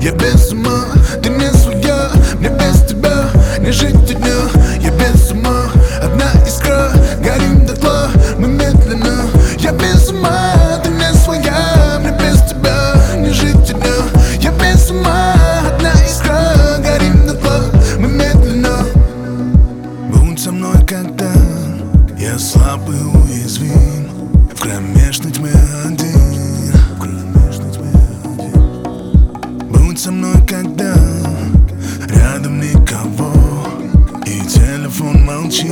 Я без ума, ты не своя, мне без тебя не жить дня. Я без ума, одна искра, горим дотла, мы медленно. Я без ума, ты не своя, мне без тебя не жить дня. Я без ума, одна искра, горим дотла, мы медленно. Будь со мной, когда я слаб и уязвим, в кромешной тьме один. Будь со мной, когда рядом никого, и телефон молчит.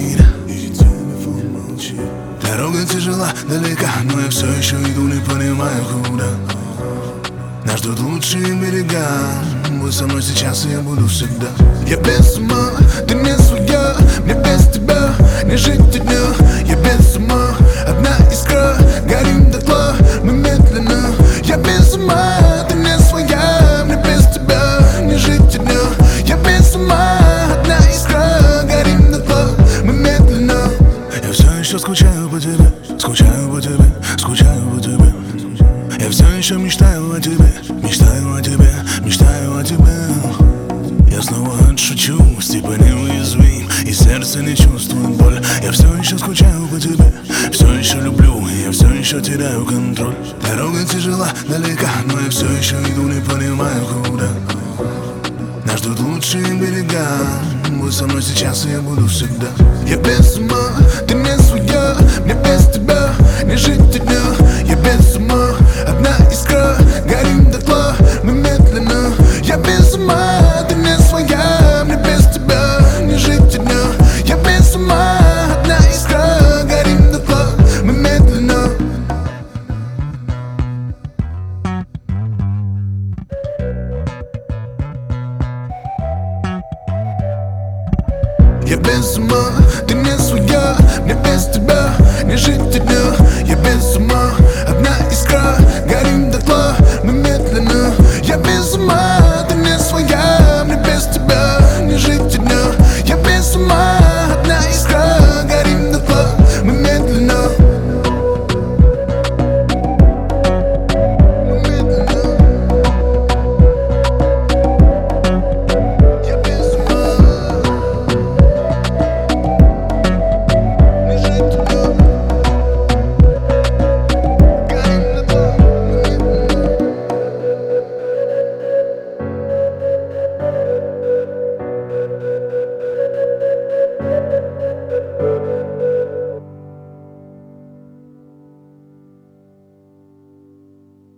Дорога тяжела, далека, но я все еще иду, не понимаю куда. Нас ждут лучшие берега. Будь со мной сейчас, и я буду всегда. Я без ума, ты не своя, мне без тебя не жить дня. Я без ума, одна искра, горим дотла, мы медленно. Я без ума, ты не своя, мне без тебя не жить дня. Я без ума, одна искра, горим дотла, мы медленно. Я все еще скучаю по тебе, скучаю по тебе, скучаю по тебе. Я все еще мечтаю о тебе, мечтаю о тебе, мечтаю о тебе. Я снова отшучу, типа неуязвим, и сердце не чувствует боль. Я все еще скучаю по тебе, все еще люблю, и я все еще теряю контроль. Дорога тяжела, далека, но я все еще иду, не понимаю куда. Нас ждут лучшие берега. Будь со мной сейчас, и я буду всегда. Я без ума, ты не своя, мне без тебя не жить дня. Я без ума, одна искра, горим дотла, мы медленно. Я без ума, ты не своя, мне без тебя не жить дня. Я без ума, одна искра, горим дотла, мы медленно. Я без ума, ты не своя, мне без тебя не жить дня.